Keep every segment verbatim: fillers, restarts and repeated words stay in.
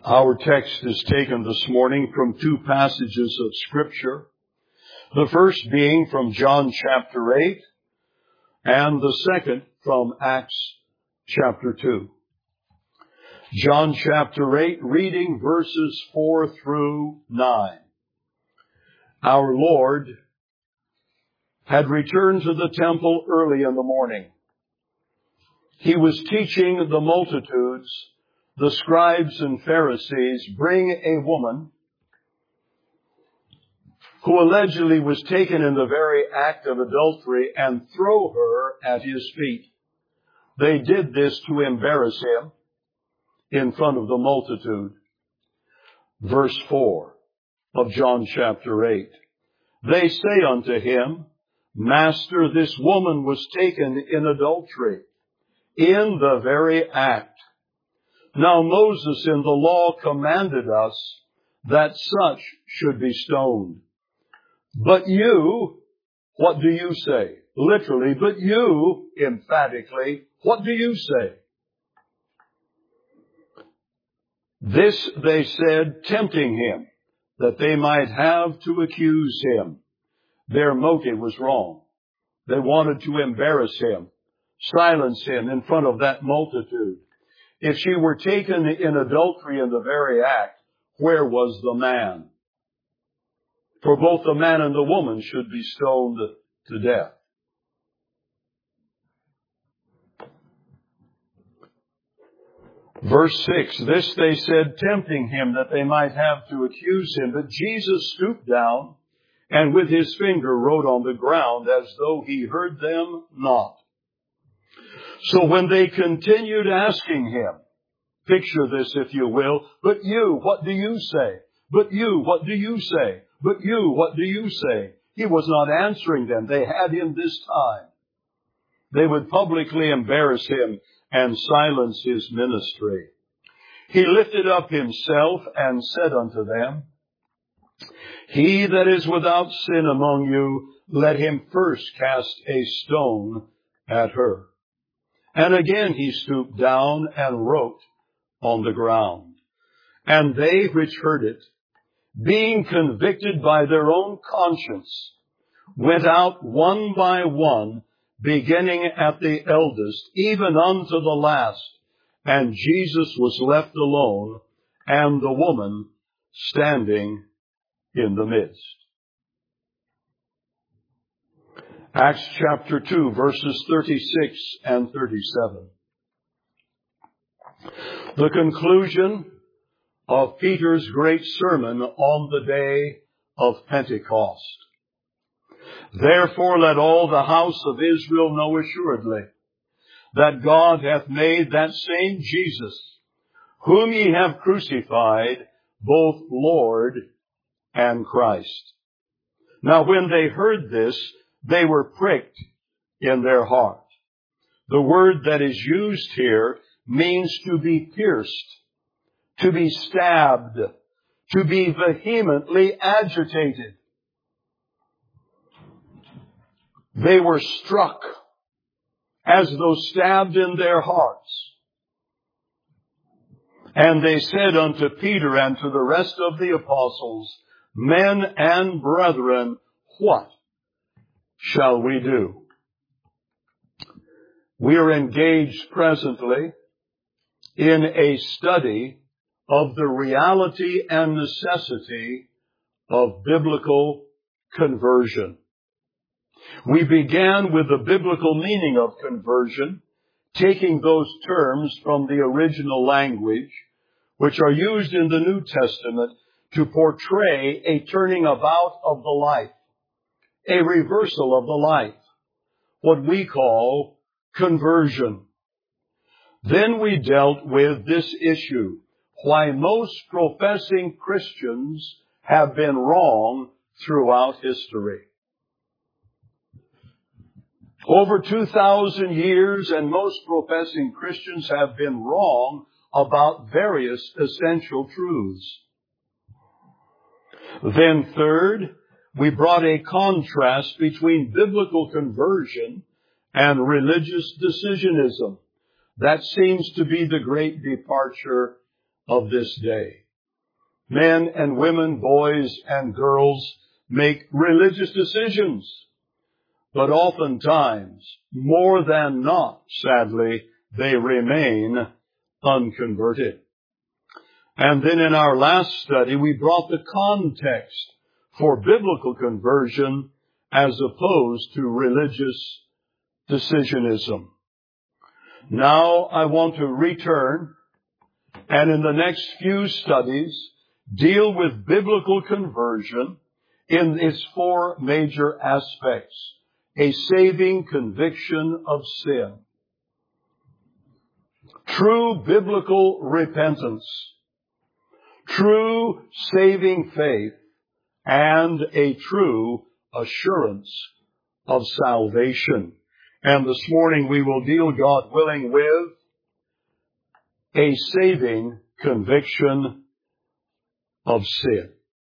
Our text is taken this morning from two passages of Scripture. The first being from John chapter eight, and the second from Acts chapter two. John chapter eight, reading verses four through nine. Our Lord had returned to the temple early in the morning. He was teaching the multitudes. The scribes and Pharisees bring a woman who allegedly was taken in the very act of adultery and throw her at his feet. They did this to embarrass him in front of the multitude. Verse four of John chapter eight. They say unto him, Master, this woman was taken in adultery, in the very act. Now Moses in the law commanded us that such should be stoned. But you, what do you say? Literally, but you, emphatically, what do you say? This they said, tempting him, that they might have to accuse him. Their motive was wrong. They wanted to embarrass him, silence him in front of that multitude. If she were taken in adultery in the very act, where was the man? For both the man and the woman should be stoned to death. Verse six, this they said, tempting him that they might have to accuse him. But Jesus stooped down and with his finger wrote on the ground as though he heard them not. So when they continued asking him, picture this if you will, but you, what do you say? But you, what do you say? But you, what do you say? He was not answering them. They had him this time. They would publicly embarrass him and silence his ministry. He lifted up himself and said unto them, He that is without sin among you, let him first cast a stone at her. And again he stooped down and wrote on the ground. And they which heard it, being convicted by their own conscience, went out one by one, beginning at the eldest, even unto the last. And Jesus was left alone, and the woman standing in the midst. Acts chapter two, verses thirty-six and thirty-seven. The conclusion of Peter's great sermon on the day of Pentecost. Therefore let all the house of Israel know assuredly that God hath made that same Jesus, whom ye have crucified, both Lord and Christ. Now when they heard this, they were pricked in their heart. The word that is used here means to be pierced, to be stabbed, to be vehemently agitated. They were struck as though stabbed in their hearts. And they said unto Peter and to the rest of the apostles, Men and brethren, what shall we do? We are engaged presently in a study of the reality and necessity of biblical conversion. We began with the biblical meaning of conversion, taking those terms from the original language, which are used in the New Testament to portray a turning about of the life, a reversal of the life, what we call conversion. Then we dealt with this issue, why most professing Christians have been wrong throughout history. Over two thousand years, and most professing Christians have been wrong about various essential truths. Then third, we brought a contrast between biblical conversion and religious decisionism. That seems to be the great departure of this day. Men and women, boys and girls make religious decisions, but oftentimes, more than not, sadly, they remain unconverted. And then in our last study, we brought the context for biblical conversion as opposed to religious decisionism. Now I want to return and in the next few studies deal with biblical conversion in its four major aspects. A saving conviction of sin. True biblical repentance. True saving faith. And a true assurance of salvation. And this morning we will deal, God willing, with a saving conviction of sin.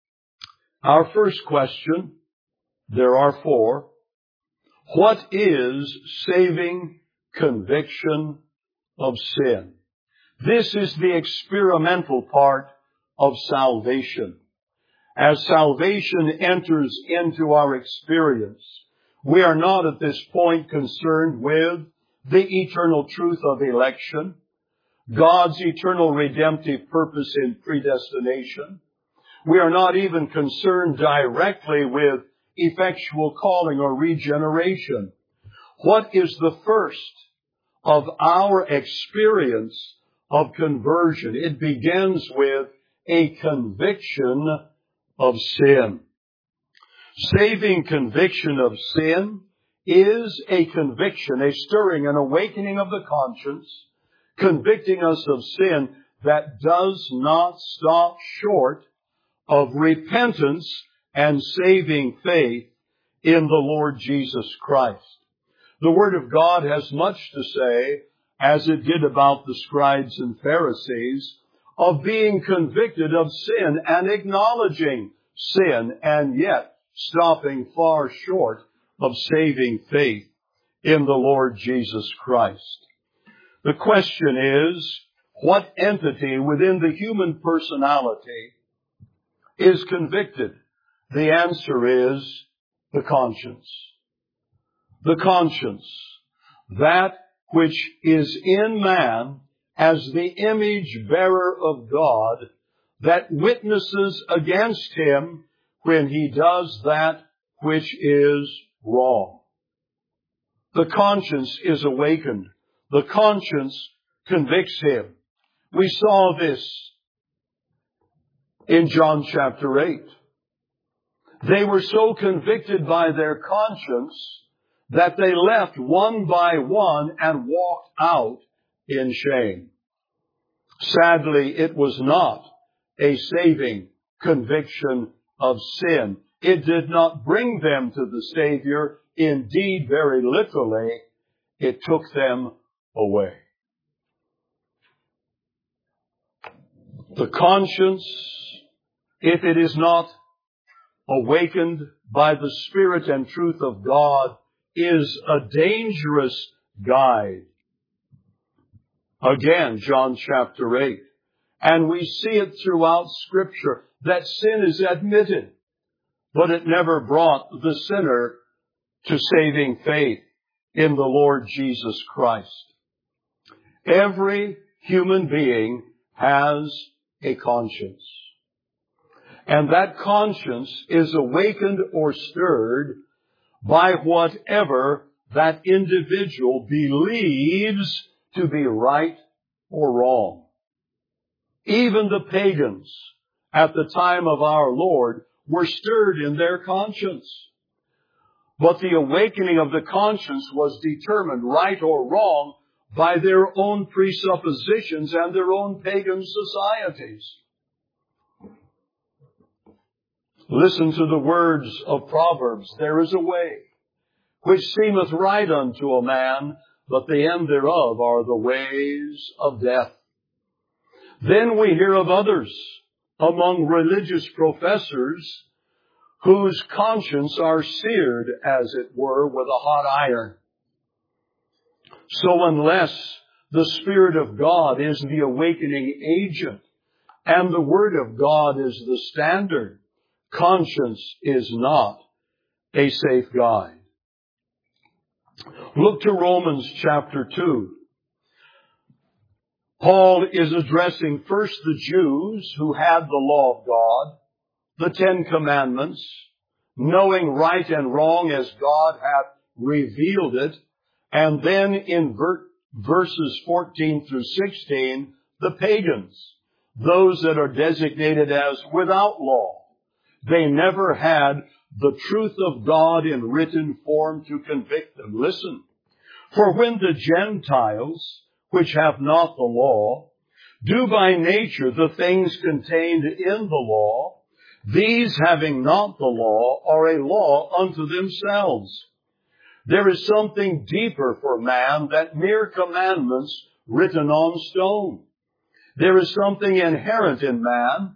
Our first question, there are four. What is saving conviction of sin? This is the experimental part of salvation. As salvation enters into our experience, we are not at this point concerned with the eternal truth of election, God's eternal redemptive purpose in predestination. We are not even concerned directly with effectual calling or regeneration. What is the first of our experience of conversion? It begins with a conviction of sin. Saving conviction of sin is a conviction, a stirring, an awakening of the conscience, convicting us of sin that does not stop short of repentance and saving faith in the Lord Jesus Christ. The Word of God has much to say, as it did about the scribes and Pharisees, of being convicted of sin and acknowledging sin, and yet stopping far short of saving faith in the Lord Jesus Christ. The question is, what entity within the human personality is convicted? The answer is the conscience. The conscience, that which is in man as the image bearer of God, that witnesses against him when he does that which is wrong. The conscience is awakened. The conscience convicts him. We saw this in John chapter eight. They were so convicted by their conscience that they left one by one and walked out in shame. Sadly, it was not a saving conviction of sin. It did not bring them to the Savior. Indeed, very literally, it took them away. The conscience, if it is not awakened by the Spirit and truth of God, is a dangerous guide. Again, John chapter eight. And we see it throughout Scripture that sin is admitted, but it never brought the sinner to saving faith in the Lord Jesus Christ. Every human being has a conscience. And that conscience is awakened or stirred by whatever that individual believes to be right or wrong. Even the pagans at the time of our Lord were stirred in their conscience. But the awakening of the conscience was determined, right or wrong, by their own presuppositions and their own pagan societies. Listen to the words of Proverbs. There is a way which seemeth right unto a man, but the end thereof are the ways of death. Then we hear of others among religious professors whose conscience are seared, as it were, with a hot iron. So unless the Spirit of God is the awakening agent and the Word of God is the standard, conscience is not a safe guide. Look to Romans chapter two. Paul is addressing first the Jews who had the law of God, the Ten Commandments, knowing right and wrong as God hath revealed it, and then in ver- verses fourteen through sixteen, the pagans, those that are designated as without law. They never had the truth of God in written form to convict them. Listen, for when the Gentiles, which have not the law, do by nature the things contained in the law, these having not the law are a law unto themselves. There is something deeper for man than mere commandments written on stone. There is something inherent in man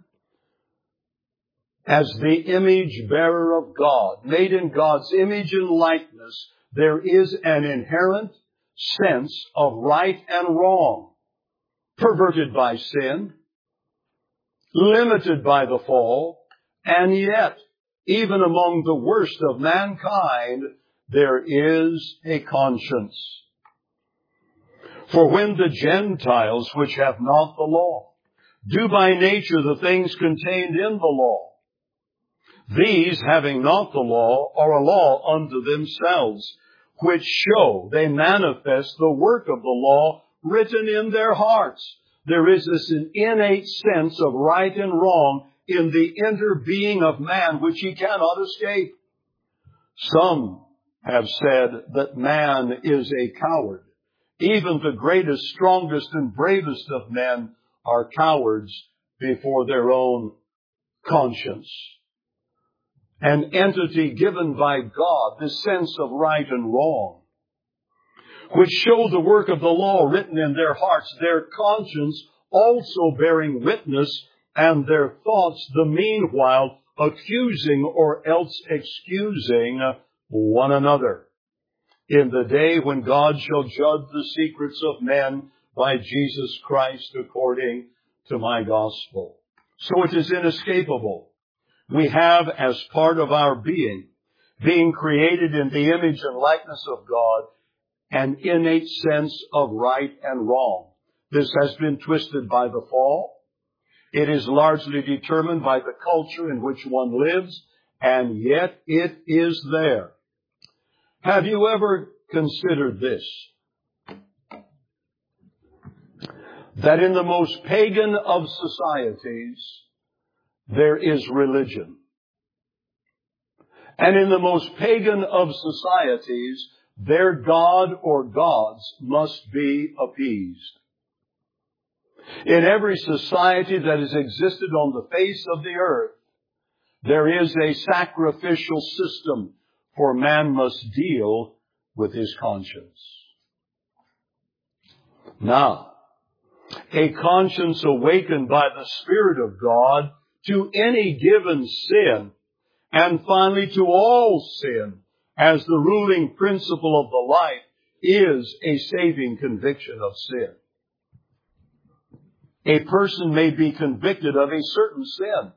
as the image bearer of God, made in God's image and likeness. There is an inherent sense of right and wrong, perverted by sin, limited by the fall, and yet, even among the worst of mankind, there is a conscience. For when the Gentiles, which have not the law, do by nature the things contained in the law, these, having not the law, are a law unto themselves, which show, they manifest the work of the law written in their hearts. There is this innate sense of right and wrong in the inner being of man, which he cannot escape. Some have said that man is a coward. Even the greatest, strongest, and bravest of men are cowards before their own conscience. An entity given by God, this sense of right and wrong, which show the work of the law written in their hearts, their conscience also bearing witness, and their thoughts the meanwhile accusing or else excusing one another. In the day when God shall judge the secrets of men by Jesus Christ according to my gospel. So it is inescapable. We have, as part of our being, being created in the image and likeness of God, an innate sense of right and wrong. This has been twisted by the fall. It is largely determined by the culture in which one lives, and yet it is there. Have you ever considered this? That in the most pagan of societies, there is religion. And in the most pagan of societies, their God or gods must be appeased. In every society that has existed on the face of the earth, there is a sacrificial system, for man must deal with his conscience. Now, a conscience awakened by the Spirit of God to any given sin, and finally to all sin, as the ruling principle of the life, is a saving conviction of sin. A person may be convicted of a certain sin,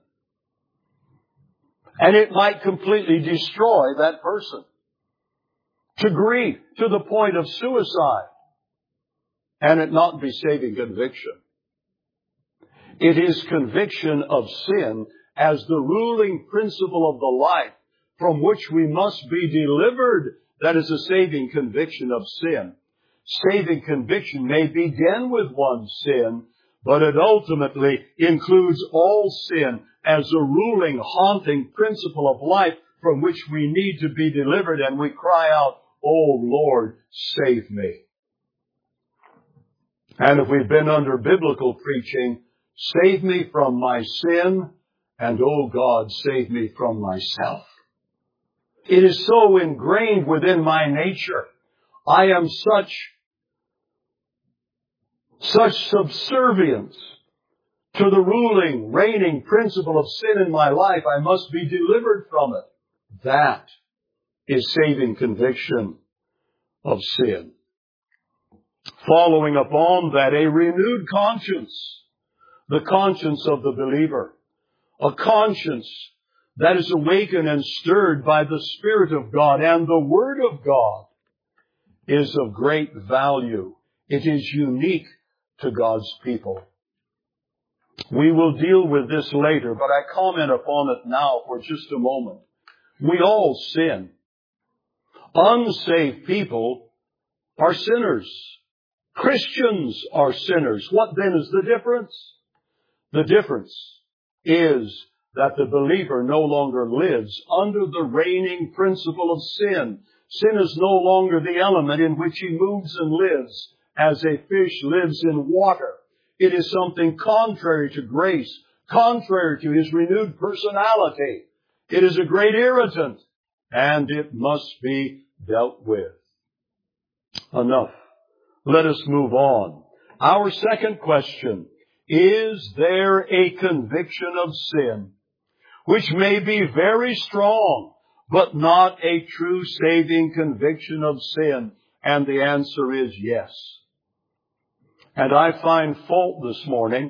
and it might completely destroy that person to grief, to the point of suicide, and it not be saving conviction. It is conviction of sin as the ruling principle of the life from which we must be delivered. That is a saving conviction of sin. Saving conviction may begin with one sin, but it ultimately includes all sin as a ruling, haunting principle of life from which we need to be delivered, and we cry out, "Oh Lord, save me." And if we've been under biblical preaching, save me from my sin, and oh God, save me from myself. It is so ingrained within my nature. I am such, such subservience to the ruling, reigning principle of sin in my life. I must be delivered from it. That is saving conviction of sin. Following upon that, a renewed conscience. the conscience of the believer. A conscience that is awakened and stirred by the Spirit of God, and the Word of God is of great value. It is unique to God's people. We will deal with this later, but I comment upon it now for just a moment. We all sin. Unsaved people are sinners. Christians are sinners. What then is the difference? The difference is that the believer no longer lives under the reigning principle of sin. Sin is no longer the element in which he moves and lives as a fish lives in water. It is something contrary to grace, contrary to his renewed personality. It is a great irritant, and it must be dealt with. Enough. Let us move on. Our second question, is there a conviction of sin which may be very strong, but not a true saving conviction of sin? And the answer is yes. And I find fault this morning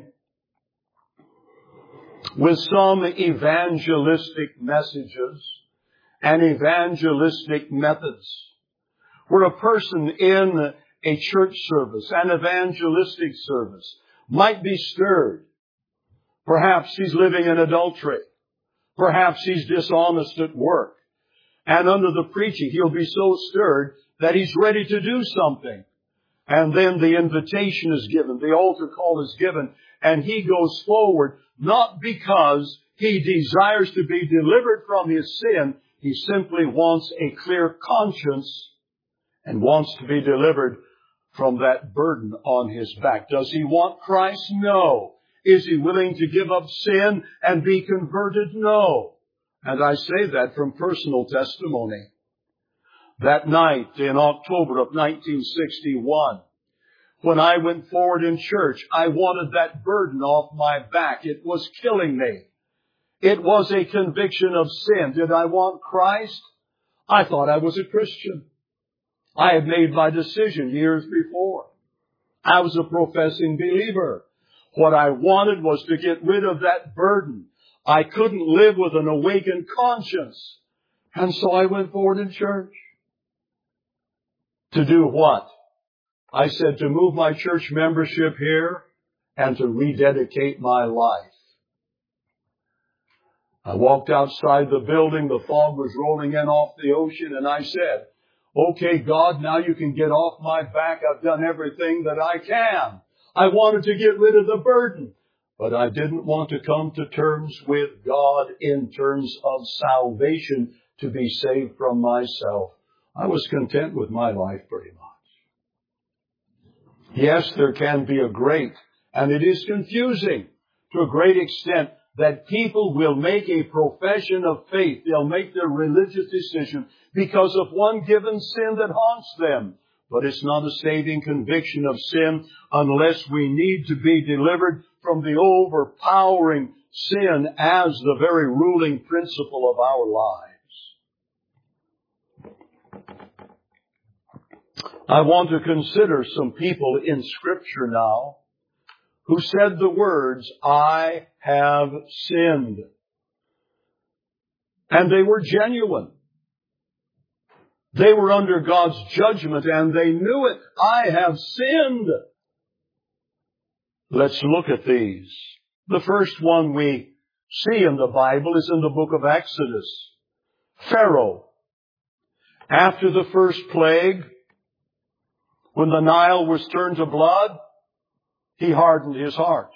with some evangelistic messages and evangelistic methods, where a person in a church service, an evangelistic service, might be stirred. Perhaps he's living in adultery. Perhaps he's dishonest at work. And under the preaching, he'll be so stirred that he's ready to do something. And then the invitation is given, the altar call is given, and he goes forward, not because he desires to be delivered from his sin. He simply wants a clear conscience and wants to be delivered from that burden on his back. Does he want Christ? No. Is he willing to give up sin and be converted? No. And I say that from personal testimony. That night in October of nineteen sixty-one, when I went forward in church, I wanted that burden off my back. It was killing me. It was a conviction of sin. Did I want Christ? I thought I was a Christian. I had made my decision years before. I was a professing believer. What I wanted was to get rid of that burden. I couldn't live with an awakened conscience. And so I went forward in church. To do what? I said to move my church membership here and to rededicate my life. I walked outside the building. The fog was rolling in off the ocean, and I said, okay, God, now you can get off my back. I've done everything that I can. I wanted to get rid of the burden, but I didn't want to come to terms with God in terms of salvation to be saved from myself. I was content with my life pretty much. Yes, there can be a great, and it is confusing to a great extent, that people will make a profession of faith. They'll make their religious decision because of one given sin that haunts them. But it's not a saving conviction of sin unless we need to be delivered from the overpowering sin as the very ruling principle of our lives. I want to consider some people in Scripture now who said the words, I have sinned. And they were genuine. They were under God's judgment and they knew it. I have sinned. Let's look at these. The first one we see in the Bible is in the book of Exodus. Pharaoh. After the first plague, when the Nile was turned to blood, he hardened his heart.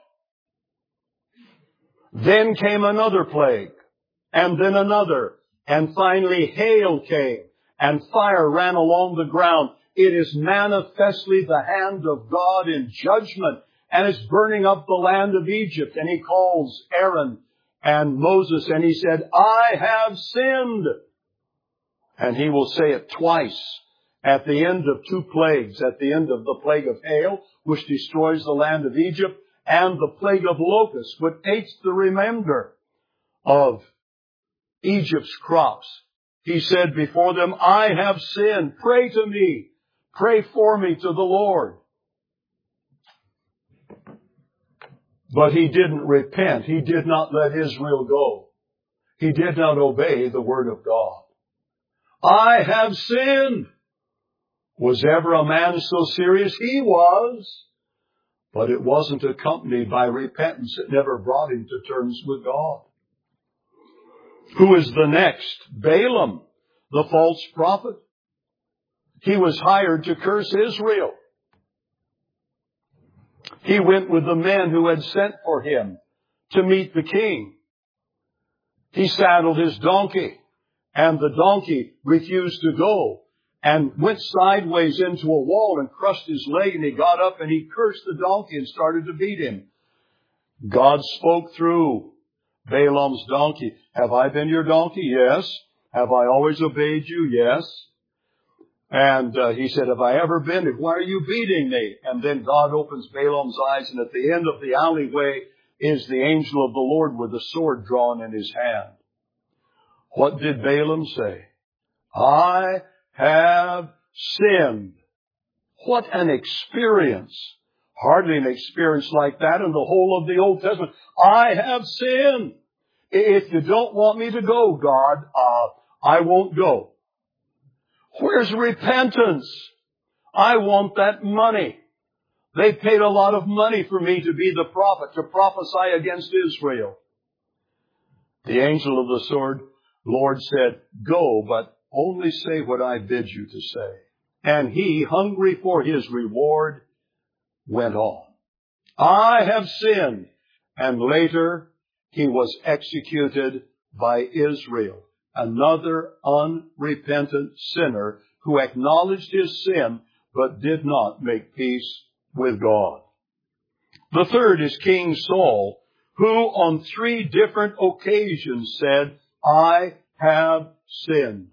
Then came another plague, and then another, and finally hail came, and fire ran along the ground. It is manifestly the hand of God in judgment, and it's burning up the land of Egypt. And he calls Aaron and Moses, and he said, I have sinned. And he will say it twice. At the end of two plagues, at the end of the plague of hail, which destroys the land of Egypt, and the plague of locusts, which takes the remainder of Egypt's crops. He said before them, I have sinned. Pray to me. Pray for me to the Lord. But he didn't repent. He did not let Israel go. He did not obey the word of God. I have sinned. Was ever a man so serious? He was. But it wasn't accompanied by repentance. It never brought him to terms with God. Who is the next? Balaam, the false prophet. He was hired to curse Israel. He went with the men who had sent for him to meet the king. He saddled his donkey, and the donkey refused to go and went sideways into a wall and crushed his leg, and he got up and he cursed the donkey and started to beat him. God spoke through Balaam's donkey. Have I been your donkey? Yes. Have I always obeyed you? Yes. And uh, he said, have I ever been it? Why are you beating me? And then God opens Balaam's eyes, and at the end of the alleyway is the angel of the Lord with a sword drawn in his hand. What did Balaam say? I have sinned. What an experience. Hardly an experience like that in the whole of the Old Testament. I have sinned. If you don't want me to go, God, uh, I won't go. Where's repentance? I want that money. They paid a lot of money for me to be the prophet, to prophesy against Israel. The angel of the sword, Lord said, go, but only say what I bid you to say. And he, hungry for his reward, went on. I have sinned. And later, he was executed by Israel. Another unrepentant sinner who acknowledged his sin but did not make peace with God. The third is King Saul, who on three different occasions said, I have sinned.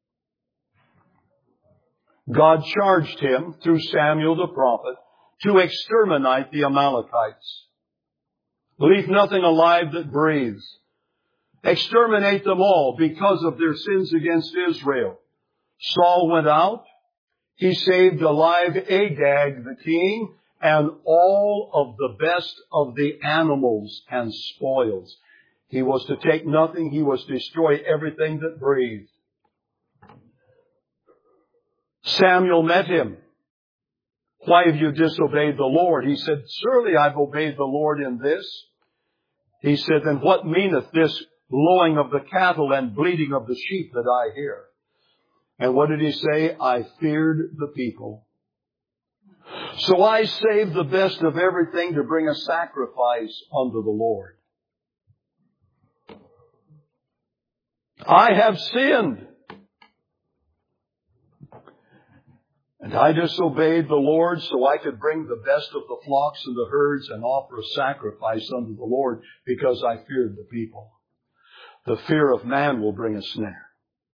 God charged him through Samuel the prophet to exterminate the Amalekites. Leave nothing alive that breathes. Exterminate them all because of their sins against Israel. Saul went out. He saved alive Agag the king and all of the best of the animals and spoils. He was to take nothing. He was to destroy everything that breathed. Samuel met him. Why have you disobeyed the Lord? He said, surely I've obeyed the Lord in this. He said, then what meaneth this lowing of the cattle and bleating of the sheep that I hear? And what did he say? I feared the people. So I saved the best of everything to bring a sacrifice unto the Lord. I have sinned. And I disobeyed the Lord so I could bring the best of the flocks and the herds and offer a sacrifice unto the Lord because I feared the people. The fear of man will bring a snare.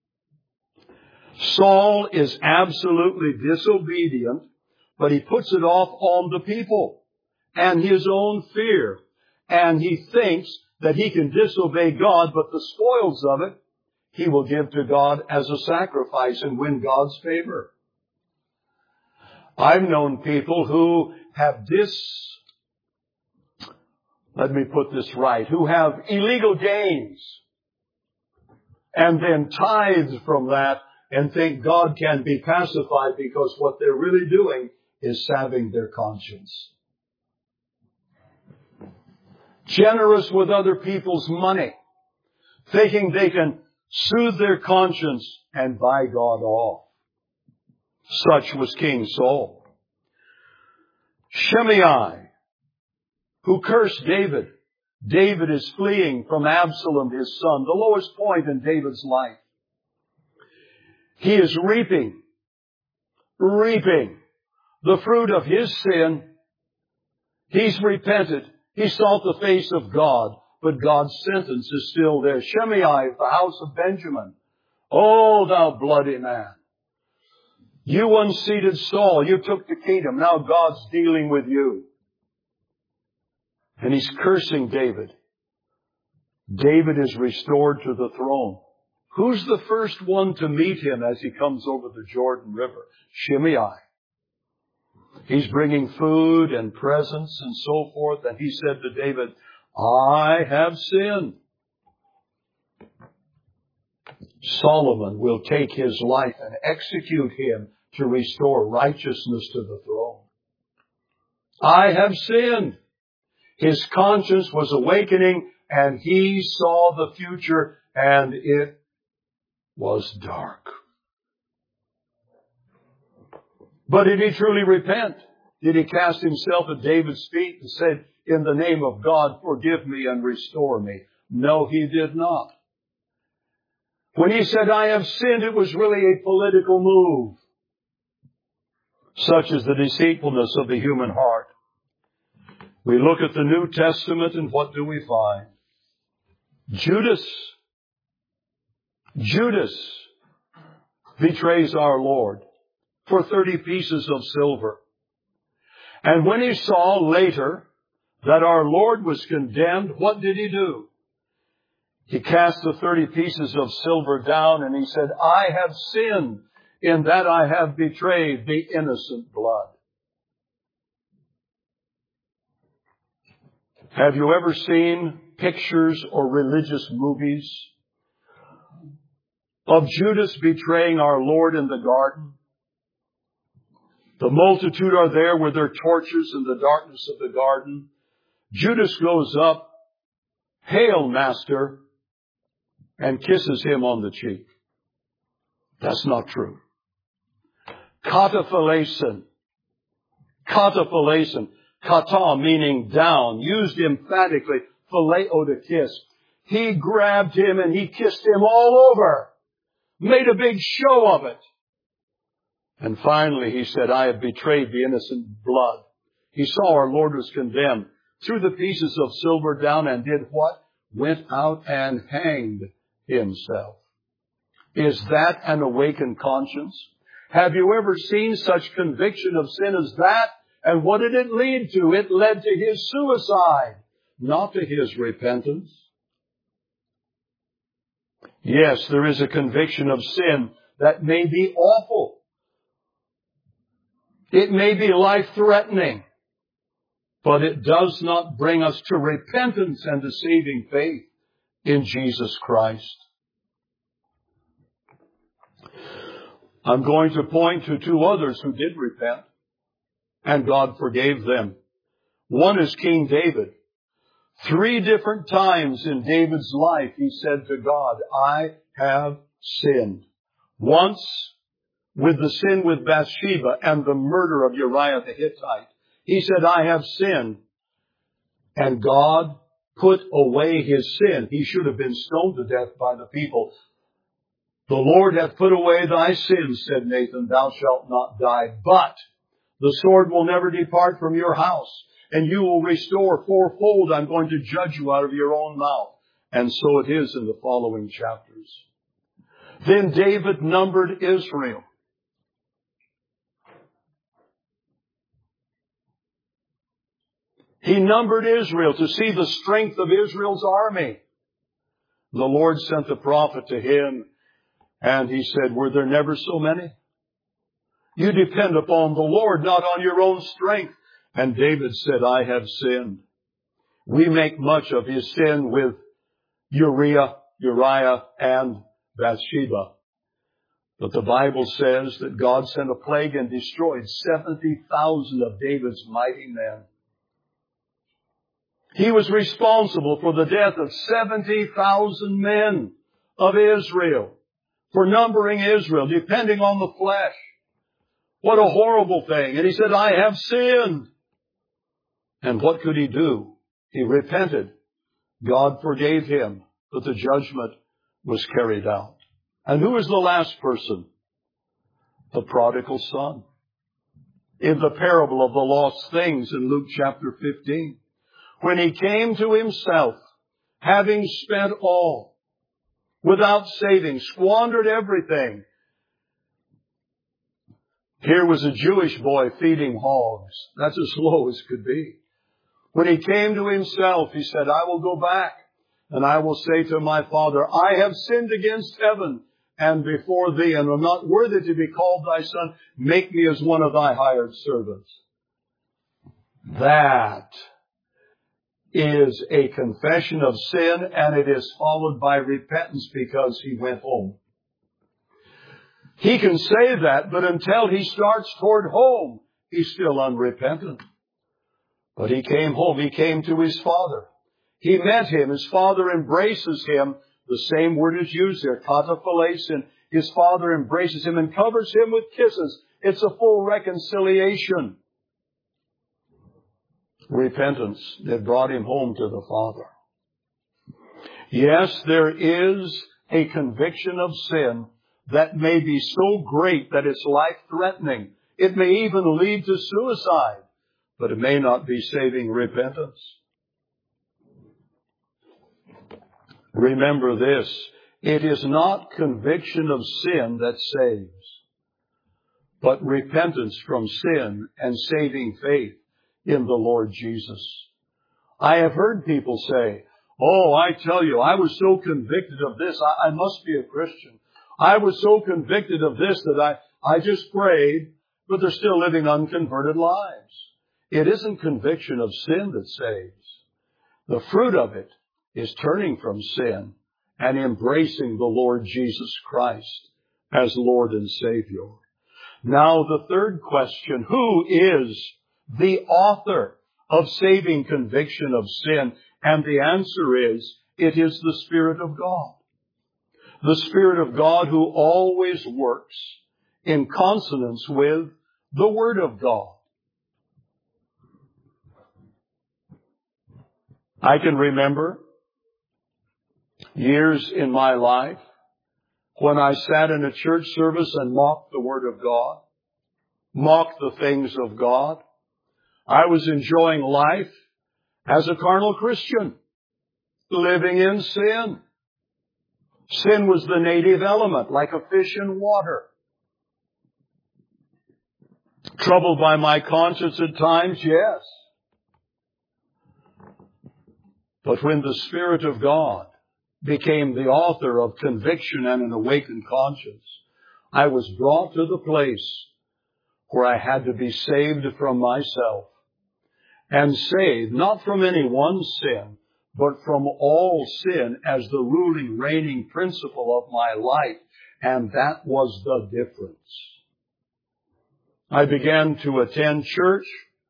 Saul is absolutely disobedient, but he puts it off on the people and his own fear. And he thinks that he can disobey God, but the spoils of it he will give to God as a sacrifice and win God's favor. I've known people who have dis, let me put this right, who have illegal gains and then tithe from that and think God can be pacified because what they're really doing is salving their conscience. Generous with other people's money, thinking they can soothe their conscience and buy God off. Such was King Saul. Shimei, who cursed David. David is fleeing from Absalom, his son, the lowest point in David's life. He is reaping, reaping the fruit of his sin. He's repented. He sought the face of God, but God's sentence is still there. Shimei of the house of Benjamin. Oh, thou bloody man. You unseated Saul. You took the kingdom. Now God's dealing with you. And he's cursing David. David is restored to the throne. Who's the first one to meet him as he comes over the Jordan River? Shimei. He's bringing food and presents and so forth. And he said to David, I have sinned. Solomon will take his life and execute him to restore righteousness to the throne. I have sinned. His conscience was awakening and he saw the future and it was dark. But did he truly repent? Did he cast himself at David's feet and said, in the name of God, forgive me and restore me? No, he did not. When he said, I have sinned, it was really a political move. Such is the deceitfulness of the human heart. We look at the New Testament and what do we find? Judas. Judas betrays our Lord for thirty pieces of silver. And when he saw later that our Lord was condemned, what did he do? He cast the thirty pieces of silver down and he said, I have sinned in that I have betrayed the innocent blood. Have you ever seen pictures or religious movies of Judas betraying our Lord in the garden? The multitude are there with their torches in the darkness of the garden. Judas goes up, Hail, Master, and kisses him on the cheek. That's not true. Kataphalason. Kataphalason. Kata meaning down, used emphatically. Phileo to kiss. He grabbed him and he kissed him all over. Made a big show of it. And finally he said, I have betrayed the innocent blood. He saw our Lord was condemned. Threw the pieces of silver down and did what? Went out and hanged himself. Is that an awakened conscience? Have you ever seen such conviction of sin as that? And what did it lead to? It led to his suicide, not to his repentance. Yes, there is a conviction of sin that may be awful. It may be life-threatening, but it does not bring us to repentance and to saving faith in Jesus Christ. I'm going to point to two others who did repent, and God forgave them. One is King David. Three different times in David's life, he said to God, I have sinned. Once, with the sin with Bathsheba and the murder of Uriah the Hittite. He said, I have sinned. And God put away his sin. He should have been stoned to death by the people. The Lord hath put away thy sins, said Nathan, thou shalt not die. But the sword will never depart from your house, and you will restore fourfold. I'm going to judge you out of your own mouth. And so it is in the following chapters. Then David numbered Israel. He numbered Israel to see the strength of Israel's army. The Lord sent the prophet to him, and he said, were there never so many? You depend upon the Lord, not on your own strength. And David said, I have sinned. We make much of his sin with Uriah, Uriah and Bathsheba. But the Bible says that God sent a plague and destroyed seventy thousand of David's mighty men. He was responsible for the death of seventy thousand men of Israel, for numbering Israel, depending on the flesh. What a horrible thing. And he said, I have sinned. And what could he do? He repented. God forgave him, but the judgment was carried out. And who is the last person? The prodigal son. In the parable of the lost things in Luke chapter fifteen. When he came to himself, having spent all, without saving, squandered everything. Here was a Jewish boy feeding hogs. That's as low as could be. When he came to himself, he said, I will go back and I will say to my father, I have sinned against heaven and before thee, and am not worthy to be called thy son. Make me as one of thy hired servants. That is a confession of sin, and it is followed by repentance because he went home. He can say that, but until he starts toward home, he's still unrepentant. But he came home. He came to his father. He met him. His father embraces him. The same word is used there, kataphilesin. His father embraces him and covers him with kisses. It's a full reconciliation. Repentance that brought him home to the Father. Yes, there is a conviction of sin that may be so great that it's life-threatening. It may even lead to suicide, but it may not be saving repentance. Remember this, it is not conviction of sin that saves, but repentance from sin and saving faith in the Lord Jesus. I have heard people say, oh, I tell you, I was so convicted of this, I, I must be a Christian. I was so convicted of this that I, I just prayed, but they're still living unconverted lives. It isn't conviction of sin that saves. The fruit of it is turning from sin and embracing the Lord Jesus Christ as Lord and Savior. Now the third question, who is the author of saving conviction of sin? And the answer is, it is the Spirit of God. The Spirit of God who always works in consonance with the Word of God. I can remember years in my life when I sat in a church service and mocked the Word of God, mocked the things of God. I was enjoying life as a carnal Christian, living in sin. Sin was the native element, like a fish in water. Troubled by my conscience at times, yes. But when the Spirit of God became the author of conviction and an awakened conscience, I was brought to the place where I had to be saved from myself. And saved not from any one sin, but from all sin as the ruling, reigning principle of my life. And that was the difference. I began to attend church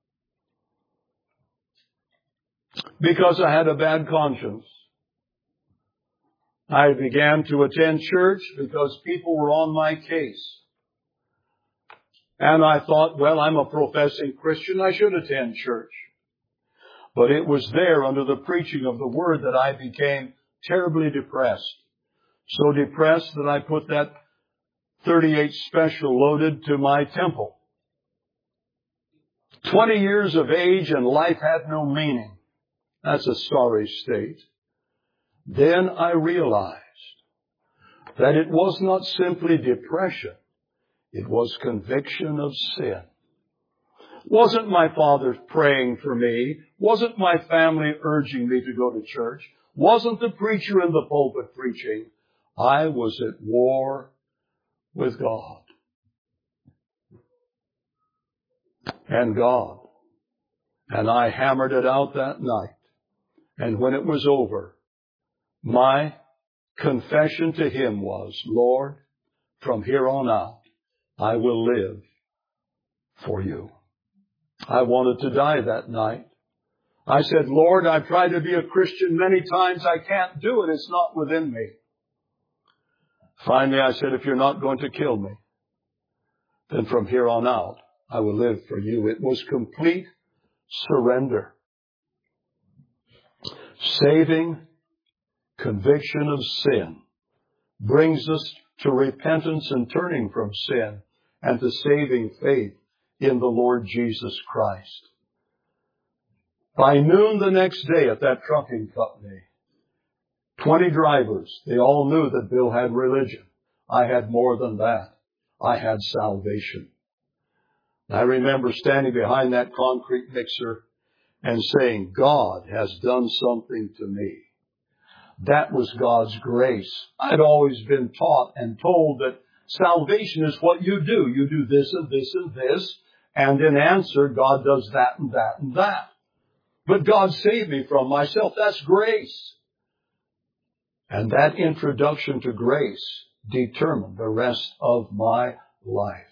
because I had a bad conscience. I began to attend church because people were on my case. And I thought, well, I'm a professing Christian, I should attend church. But it was there under the preaching of the Word that I became terribly depressed. So depressed that I put that thirty-eight special loaded to my temple. Twenty years of age and life had no meaning. That's a sorry state. Then I realized that it was not simply depression. It was conviction of sin. Wasn't my father praying for me? Wasn't my family urging me to go to church? Wasn't the preacher in the pulpit preaching? I was at war with God. And God. And I hammered it out that night. And when it was over, my confession to Him was, Lord, from here on out, I will live for You. I wanted to die that night. I said, Lord, I've tried to be a Christian many times. I can't do it. It's not within me. Finally, I said, if You're not going to kill me, then from here on out, I will live for You. It was complete surrender. Saving conviction of sin brings us to repentance and turning from sin and to saving faith in the Lord Jesus Christ. By noon the next day at that trucking company, twenty drivers, they all knew that Bill had religion. I had more than that. I had salvation. I remember standing behind that concrete mixer and saying, God has done something to me. That was God's grace. I'd always been taught and told that salvation is what you do. You do this and this and this, and in answer, God does that and that and that. But God saved me from myself. That's grace. And that introduction to grace determined the rest of my life.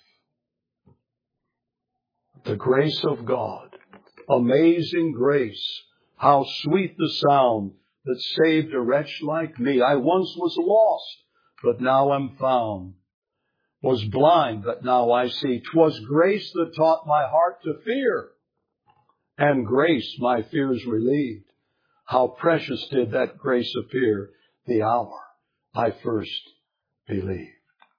The grace of God. Amazing grace. How sweet the sound that saved a wretch like me. I once was lost, but now I'm found. Was blind, but now I see. 'Twas grace that taught my heart to fear, and grace my fears relieved. How precious did that grace appear the hour I first believed.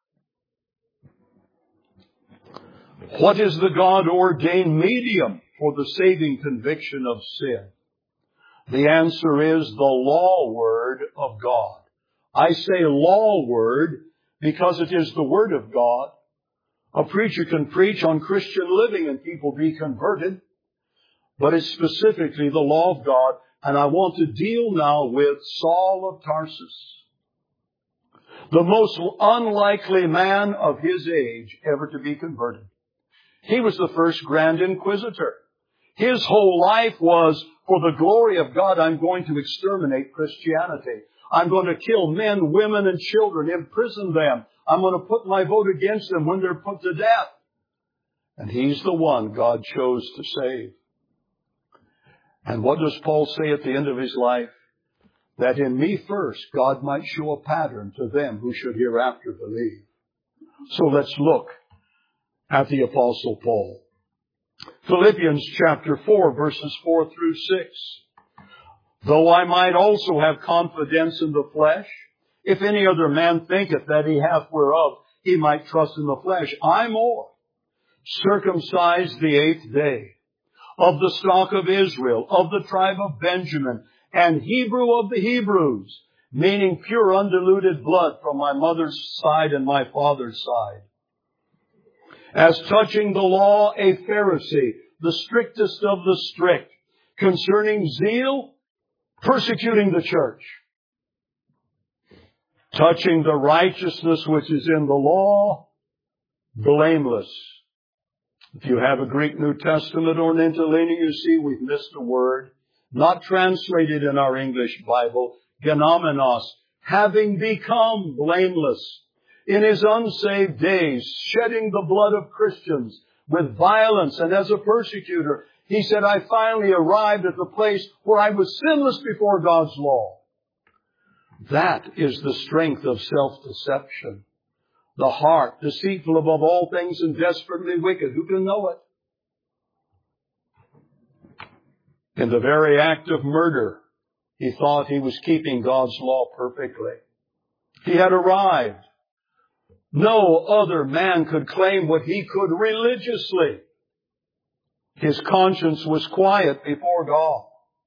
What is the God-ordained medium for the saving conviction of sin? The answer is the law word of God. I say law word because it is the word of God. A preacher can preach on Christian living and people be converted, but it's specifically the law of God. And I want to deal now with Saul of Tarsus, the most unlikely man of his age ever to be converted. He was the first Grand Inquisitor. His whole life was, for the glory of God, I'm going to exterminate Christianity. I'm going to kill men, women, and children, imprison them. I'm going to put my vote against them when they're put to death. And he's the one God chose to save. And what does Paul say at the end of his life? That in me first, God might show a pattern to them who should hereafter believe. So let's look at the Apostle Paul. Philippians chapter four, verses four through six. Though I might also have confidence in the flesh, if any other man thinketh that he hath whereof he might trust in the flesh, I more, circumcised the eighth day, of the stock of Israel, of the tribe of Benjamin, and Hebrew of the Hebrews, meaning pure undiluted blood from my mother's side and my father's side. As touching the law, a Pharisee, the strictest of the strict, concerning zeal, persecuting the church. Touching the righteousness which is in the law, blameless. If you have a Greek New Testament or an interlinear, you see we've missed a word. Not translated in our English Bible. Genomenos. Having become blameless in his unsaved days, shedding the blood of Christians with violence and as a persecutor. He said, I finally arrived at the place where I was sinless before God's law. That is the strength of self-deception. The heart, deceitful above all things and desperately wicked. Who can know it? In the very act of murder, he thought he was keeping God's law perfectly. He had arrived. No other man could claim what he could religiously. His conscience was quiet before God.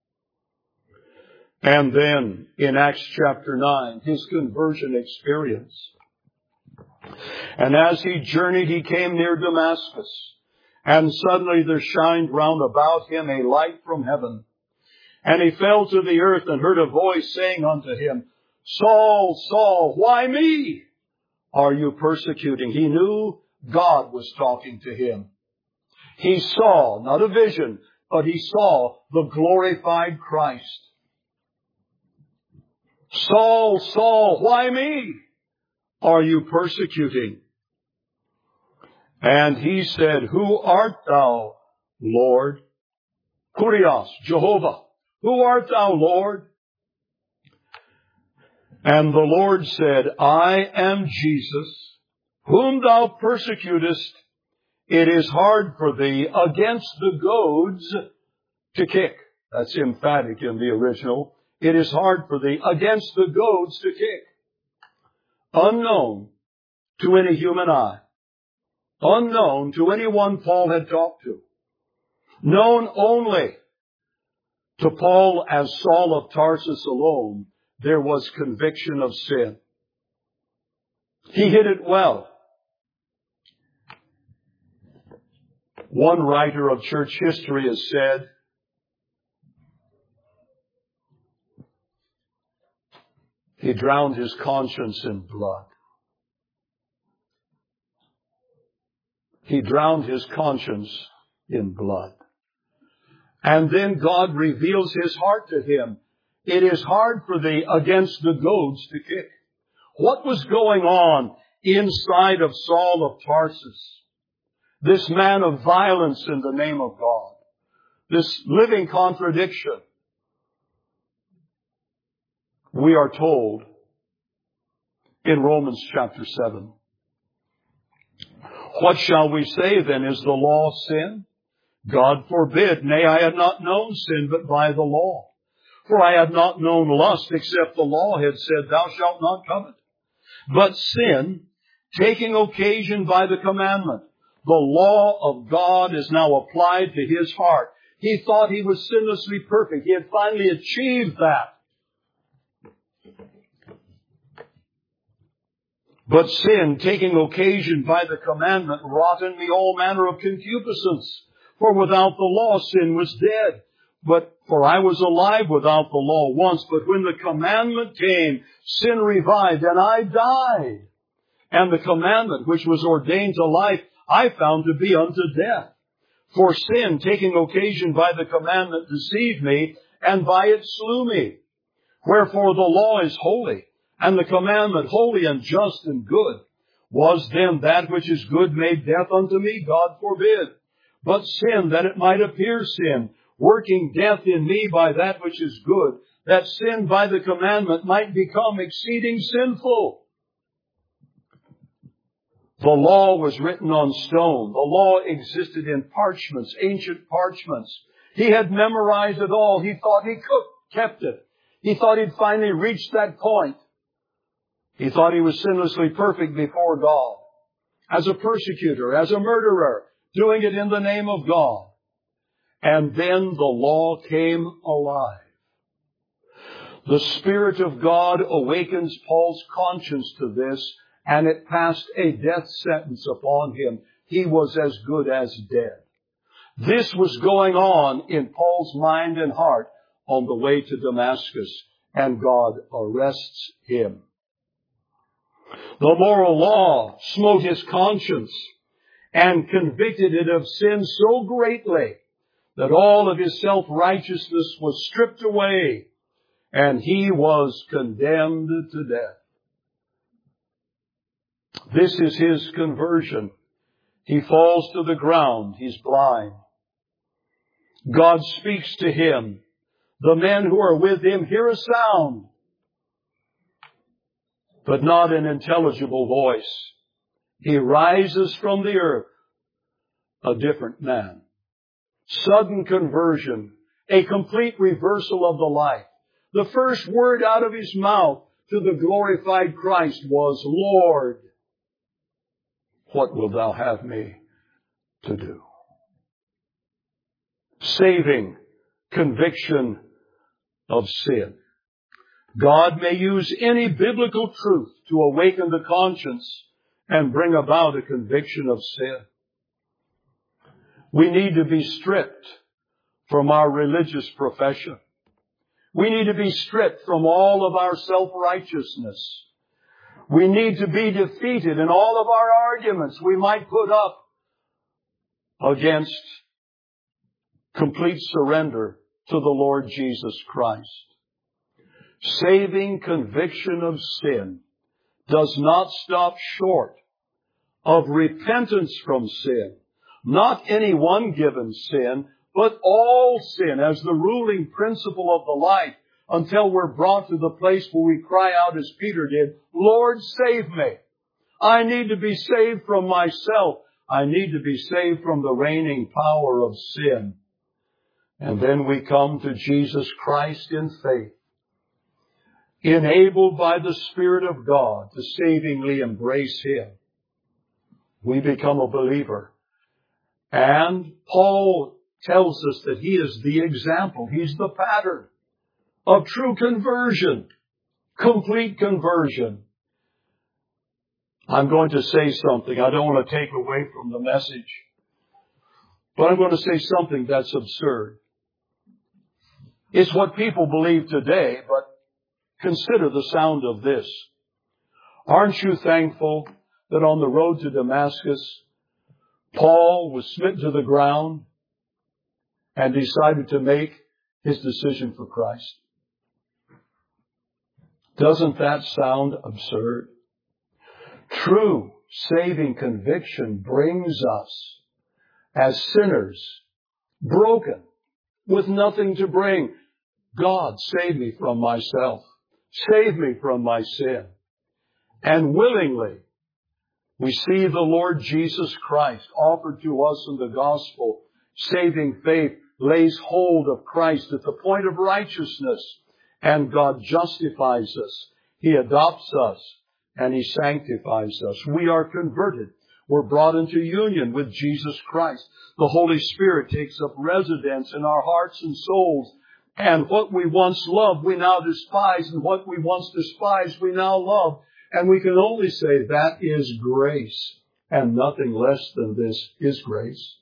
And then, in Acts chapter nine, his conversion experience. And as he journeyed, he came near Damascus. And suddenly there shined round about him a light from heaven. And he fell to the earth and heard a voice saying unto him, Saul, Saul, why me are you persecuting? He knew God was talking to him. He saw, not a vision, but he saw the glorified Christ. Saul, Saul, why me are you persecuting? And he said, Who art thou, Lord? Kurios, Jehovah. Who art thou, Lord? And the Lord said, I am Jesus, whom thou persecutest. It is hard for thee against the goads to kick. That's emphatic in the original. It is hard for thee against the goads to kick. Unknown to any human eye. Unknown to anyone Paul had talked to. Known only to Paul as Saul of Tarsus alone, there was conviction of sin. He hid it well. One writer of church history has said, He drowned his conscience in blood. He drowned his conscience in blood. And then God reveals his heart to him. It is hard for thee against the goads to kick. What was going on inside of Saul of Tarsus? This man of violence in the name of God. This living contradiction. We are told in Romans chapter seven. What shall we say then? Is the law sin? God forbid. Nay, I had not known sin but by the law. For I had not known lust except the law had said, thou shalt not covet. But sin, taking occasion by the commandment, the law of God is now applied to his heart. He thought he was sinlessly perfect. He had finally achieved that. But sin, taking occasion by the commandment, wrought in me all manner of concupiscence. For without the law, sin was dead. But for I was alive without the law once. But when the commandment came, sin revived, and I died. And the commandment which was ordained to life, I found to be unto death. For sin, taking occasion by the commandment, deceived me, and by it slew me. Wherefore the law is holy, and the commandment holy and just and good. Was then that which is good made death unto me? God forbid. But sin, that it might appear sin, working death in me by that which is good, that sin by the commandment might become exceeding sinful. The law was written on stone. The law existed in parchments, ancient parchments. He had memorized it all. He thought he could, kept it. He thought he'd finally reached that point. He thought he was sinlessly perfect before God. As a persecutor, as a murderer, doing it in the name of God. And then the law came alive. The Spirit of God awakens Paul's conscience to this, and it passed a death sentence upon him. He was as good as dead. This was going on in Paul's mind and heart on the way to Damascus, and God arrests him. The moral law smote his conscience and convicted it of sin so greatly that all of his self-righteousness was stripped away, and he was condemned to death. This is his conversion. He falls to the ground. He's blind. God speaks to him. The men who are with him hear a sound, but not an intelligible voice. He rises from the earth, a different man. Sudden conversion, a complete reversal of the life. The first word out of his mouth to the glorified Christ was, Lord, what wilt thou have me to do? Saving conviction of sin. God may use any biblical truth to awaken the conscience and bring about a conviction of sin. We need to be stripped from our religious profession. We need to be stripped from all of our self-righteousness. We need to be defeated in all of our arguments we might put up against complete surrender to the Lord Jesus Christ. Saving conviction of sin does not stop short of repentance from sin. Not any one given sin, but all sin as the ruling principle of the life, until we're brought to the place where we cry out as Peter did, Lord, save me. I need to be saved from myself. I need to be saved from the reigning power of sin. And then we come to Jesus Christ in faith, enabled by the Spirit of God to savingly embrace Him. We become a believer. And Paul tells us that he is the example. He's the pattern of true conversion, complete conversion. I'm going to say something. I don't want to take away from the message, but I'm going to say something that's absurd. It's what people believe today, but Consider the sound of this. Aren't you thankful that on the road to Damascus, Paul was smitten to the ground and decided to make his decision for Christ? Doesn't that sound absurd? True saving conviction brings us as sinners, broken, with nothing to bring. God, save me from myself. Save me from my sin. And willingly, we see the Lord Jesus Christ offered to us in the gospel. Saving faith lays hold of Christ at the point of righteousness, and God justifies us. He adopts us, and He sanctifies us. We are converted. We're brought into union with Jesus Christ. The Holy Spirit takes up residence in our hearts and souls. And what we once loved, we now despise. And what we once despised, we now love. And we can only say that is grace. And nothing less than this is grace.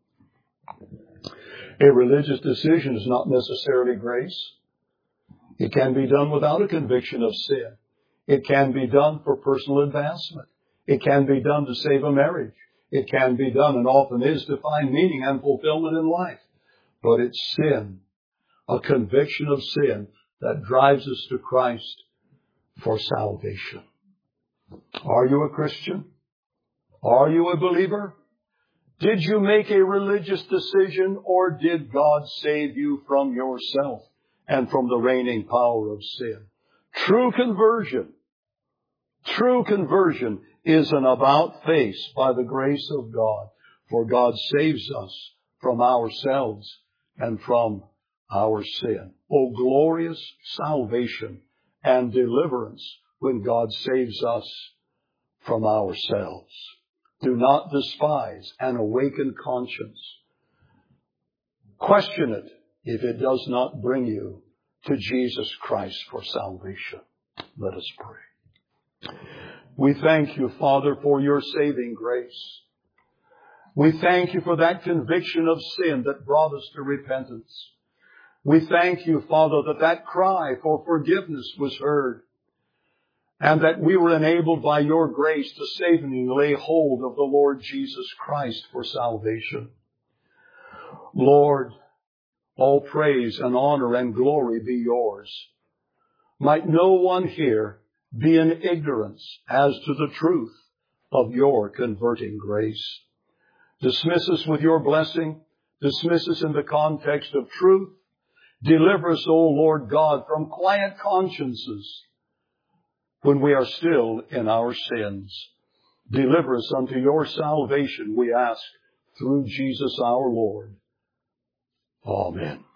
A religious decision is not necessarily grace. It can be done without a conviction of sin. It can be done for personal advancement. It can be done to save a marriage. It can be done, and often is, to find meaning and fulfillment in life. But it's sin, a conviction of sin, that drives us to Christ for salvation. Are you a Christian? Are you a believer? Did you make a religious decision, or did God save you from yourself and from the reigning power of sin? True conversion, true conversion is an about face by the grace of God, for God saves us from ourselves and from our sin. Oh, glorious salvation and deliverance when God saves us from ourselves. Do not despise an awakened conscience. Question it if it does not bring you to Jesus Christ for salvation. Let us pray. We thank you, Father, for your saving grace. We thank you for that conviction of sin that brought us to repentance. We thank you, Father, that that cry for forgiveness was heard, and that we were enabled by your grace to savingly lay hold of the Lord Jesus Christ for salvation. Lord, all praise and honor and glory be yours. Might no one here be in ignorance as to the truth of your converting grace. Dismiss us with your blessing. Dismiss us in the context of truth. Deliver us, O Lord God, from quiet consciences when we are still in our sins. Deliver us unto your salvation, we ask, through Jesus our Lord. Amen.